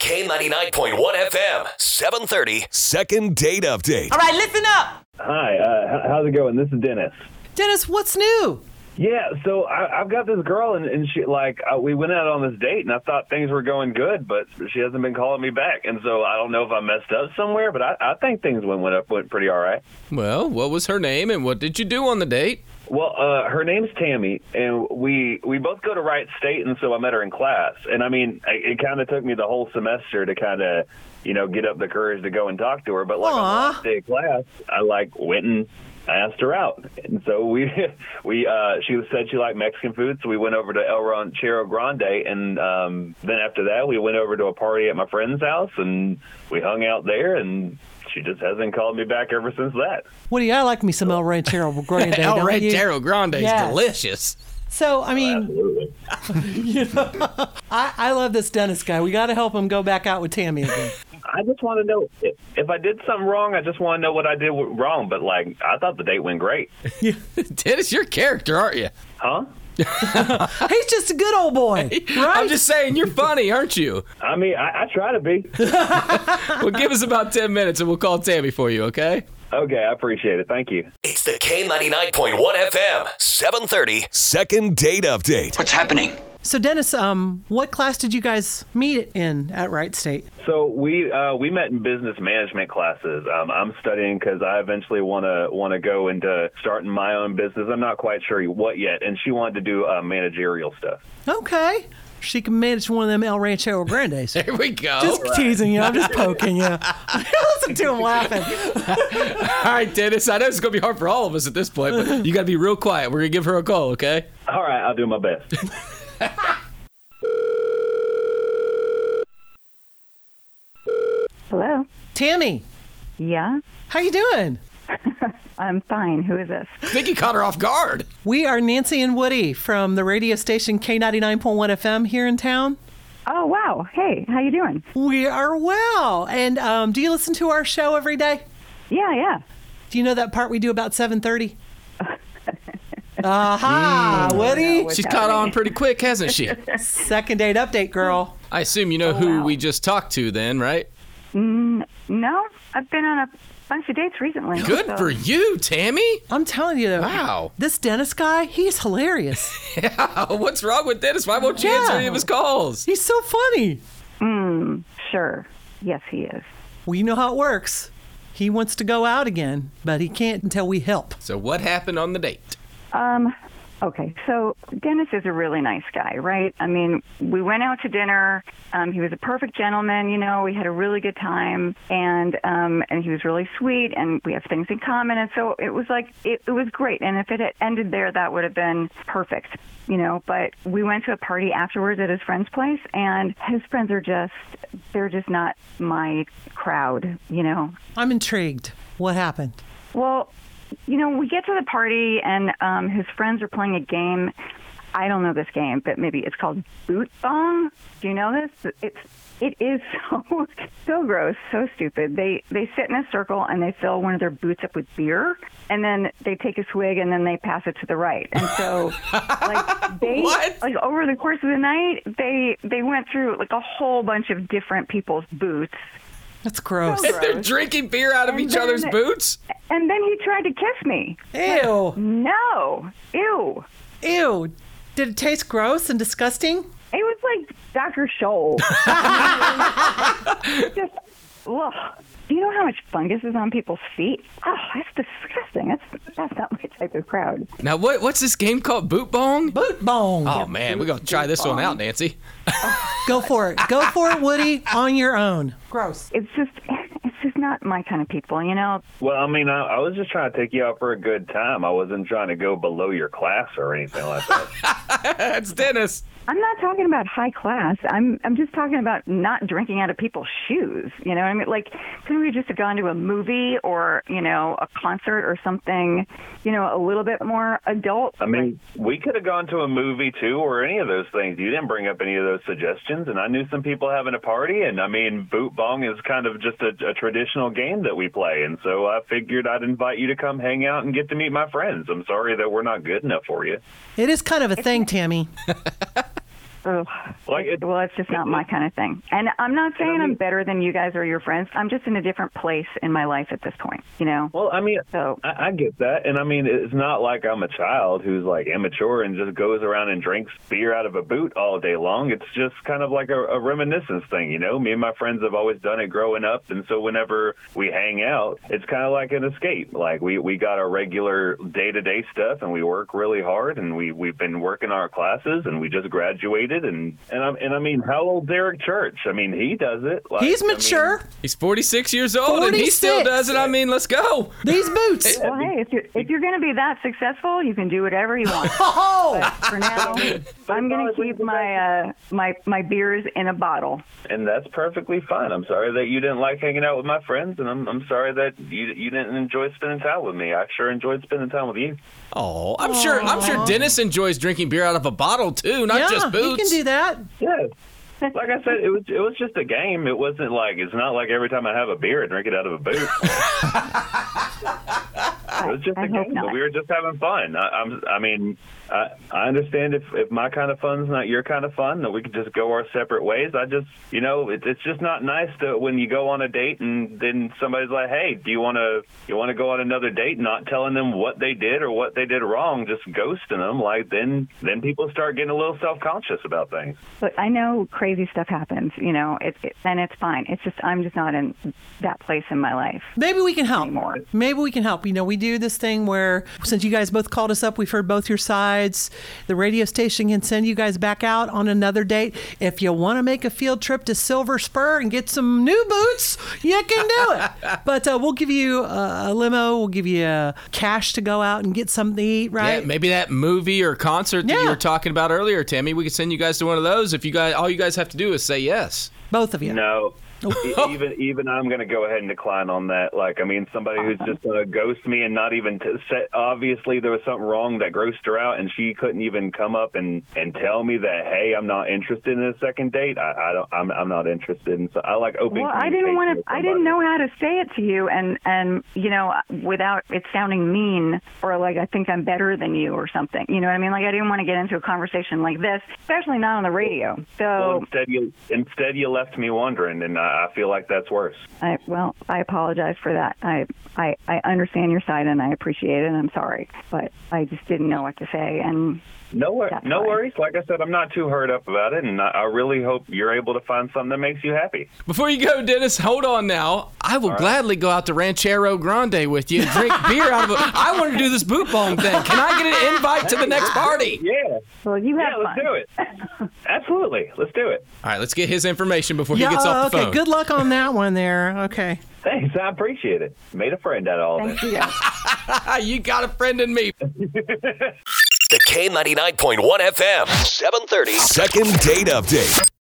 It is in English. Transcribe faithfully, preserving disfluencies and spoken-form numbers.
K ninety-nine point one F M, seven thirty. Second date update. All right, listen up. Hi, uh, how's it going? This is Dennis. Dennis, what's new? Yeah, so I, I've got this girl, and, and she like uh, we went out on this date, and I thought things were going good, but she hasn't been calling me back, and so I don't know if I messed up somewhere, but I, I think things went went up went pretty all right. Well, what was her name, and what did you do on the date? Well, uh, her name's Tammy, and we we both go to Wright State, and so I met her in class. And I mean, it, it kind of took me the whole semester to kind of, you know, get up the courage to go and talk to her. But like Aww. on the last day of class, I like went and asked her out, and so we we uh, she said she liked Mexican food, so we went over to El Ranchero Grande, and um, then after that, we went over to a party at my friend's house, and we hung out there, and she just hasn't called me back ever since that. Woody, I like me some El Ranchero Grande. El don't you? Ranchero Grande is Yes. delicious. So, I mean, Absolutely. you know, I, I love this Dennis guy. We got to help him go back out with Tammy again. I just want to know if, if I did something wrong. I just want to know what I did wrong. But like, I thought the date went great. Dennis, you're a character, aren't you? Huh? He's just a good old boy, right? I'm just saying, you're funny, aren't you? I mean, I, I try to be. Well, give us about ten minutes and we'll call Tammy for you, okay? Okay, I appreciate it. Thank you. It's the K ninety-nine point one F M, seven thirty. Second date update. What's happening? So, Dennis, um, what class did you guys meet in at Wright State? So we uh, we met in business management classes. Um, I'm studying because I eventually want to want to go into starting my own business. I'm not quite sure what yet, and she wanted to do uh, managerial stuff. Okay. She can manage one of them El Ranchero Grandes. There we go. Just teasing you. I'm just poking you. Listen to him laughing. All right, Dennis, I know it's going to be hard for all of us at this point, but you got to be real quiet. We're going to give her a call, okay? All right, I'll do my best. Hello. Tammy, Yeah, how you doing? I'm fine. Who is this? I think you caught her off guard. We are Nancy and Woody from the radio station K ninety-nine point one F M here in town. Oh, wow. Hey, how you doing? We are well. And um, do you listen to our show every day? Yeah, yeah. Do you know that part we do about seven thirty? Aha, Woody. What's She's caught happening? on pretty quick, hasn't she? Second date update, girl. I assume you know Oh, who wow. we just talked to then, right? Mm, no, I've been on a bunch of dates recently. Good so- for you, Tammy. I'm telling you, Wow. this Dennis guy, he's hilarious. Yeah, what's wrong with Dennis? Why won't you answer Yeah. any of his calls? He's so funny. Mm, sure. Yes, he is. Well, you know how it works. He wants to go out again, but he can't until we help. So what happened on the date? Um, okay, so Dennis is a really nice guy, right? I mean, we went out to dinner. Um, he was a perfect gentleman, you know. We had a really good time, and um, and he was really sweet, and we have things in common, and so it was like it, it was great. And if it had ended there, that would have been perfect, you know. But we went to a party afterwards at his friend's place, and his friends are just they're just not my crowd, you know. I'm intrigued. What happened? Well, you know, we get to the party, and um, his friends are playing a game. I don't know this game, but maybe it's called Boot Bong. Do you know this? It's it is so so gross, so stupid. They they sit in a circle and they fill one of their boots up with beer, and then they take a swig and then they pass it to the right. And so, like they What? like over the course of the night, they they went through like a whole bunch of different people's boots. That's gross. So They're gross. drinking beer out of And each other's then- boots? And then he tried to kiss me. Ew. No, ew. Ew. Did it taste gross and disgusting? It was like Doctor Scholl. Just, ugh. Do you know how much fungus is on people's feet? Oh, that's disgusting. That's that's not my type of crowd. Now, what what's this game called? Boot Bong? Boot bong. Oh, man, we're going to try this one out, Nancy. Go for it. Go for it, Woody, on your own. Gross. It's just, it's just not my kind of people, you know. Well, I mean, I, I was just trying to take you out for a good time. I wasn't trying to go below your class or anything like that. That's Dennis. I'm not talking about high class. I'm I'm just talking about not drinking out of people's shoes. You know what I mean? Like, couldn't we just have gone to a movie or, you know, a concert or something, you know, a little bit more adult? I mean, we could have gone to a movie, too, or any of those things. You didn't bring up any of those suggestions, and I knew some people having a party, and, I mean, Boot Bong is kind of just a, a traditional game that we play, and so I figured I'd invite you to come hang out and get to meet my friends. I'm sorry that we're not good enough for you. It is kind of a thing, Tammy. ugh. Like it- well, it's just not my kind of thing. And I'm not saying I'm better than you guys or your friends. I'm just in a different place in my life at this point, you know? Well, I mean, So- I, I get that, and I mean, it's not like I'm a child who's like immature and just goes around and drinks beer out of a boot all day long. It's just kind of like a, a reminiscence thing, you know. Me and my friends have always done it growing up, and so whenever we hang out, it's kind of like an escape. Like we, we got our regular day to day stuff, and we work really hard, and we we've been working our classes, and we just graduated, and and I and I mean, how old's Eric Church? I mean, he does it. Like, He's I mean, mature. He's forty-six years old, and he still forty-six. does it. I mean, let's go. These boots. Well, hey, if you're, if you're going to be that successful, you can do whatever you want. Oh, But for now, I'm going to keep my uh, my my beers in a bottle. And that's perfectly fine. I'm sorry that you didn't like hanging out with my friends, and I'm I'm sorry that you you didn't enjoy spending time with me. I sure enjoyed spending time with you. Oh, I'm sure. I'm sure Dennis enjoys drinking beer out of a bottle too, not yeah, just he boots. can do that. Yeah. Like I said, it was it was just a game. It wasn't like it's not like every time I have a beer, I drink it out of a boot. It was just I a hope game. not. But we were just having fun. I, I'm I mean, I I understand if if my kind of fun's not your kind of fun, that we could just go our separate ways. I just you know it, it's just not nice to when you go on a date and then somebody's like, hey, do you want to you want to go on another date? Not telling them what they did or what they did wrong, just ghosting them. Like then then people start getting a little self conscious about things. Look, I know crazy stuff happens, you know, it, it, and it's fine. It's just I'm just not in that place in my life. Maybe we can help. Anymore. Maybe we can help. You know, we do this thing where since you guys both called us up, we've heard both your sides. The radio station can send you guys back out on another date. If you want to make a field trip to Silver Spur and get some new boots, you can do it. But uh, we'll give you a, a limo. We'll give you uh, cash to go out and get something to eat, right? Yeah, maybe that movie or concert that Yeah. you were talking about earlier, Tammy. We could send you guys to one of those. If you guys, all you guys have to do is say yes. Both of you. No. E- even even I'm going to go ahead and decline on that. Like, I mean, somebody who's just going to ghost me and not even t- set. Obviously, there was something wrong that grossed her out, and she couldn't even come up and, and tell me that, hey, I'm not interested in a second date. I, I don't. I'm I'm not interested. And so I like open. Well, I didn't want communication to. I with didn't somebody. know how to say it to you, and and you know, without it sounding mean or like I think I'm better than you or something. You know what I mean? Like I didn't want to get into a conversation like this, especially not on the radio. Well, So, instead you instead you left me wondering, and I, I feel like that's worse. I, well, I apologize for that. I, I I understand your side and I appreciate it, and I'm sorry, but I just didn't know what to say, and. No, wor- That's no fine. worries. Like I said, I'm not too hurt up about it, and I, I really hope you're able to find something that makes you happy. Before you go, Dennis, hold on now. I will gladly go out to Ranchero Grande with you and drink beer out of a... I want to do this boot bong thing. Can I get an invite to the next party? Yeah. Well, you have Yeah, let's fun. do it. Absolutely. Let's do it. All right, let's get his information before Yeah, he gets off the okay. phone. Good luck on that one there. Okay. Thanks. I appreciate it. Made a friend out of all Thank this. you. You got a friend in me. The K ninety-nine point one F M, seven thirty. Second date update.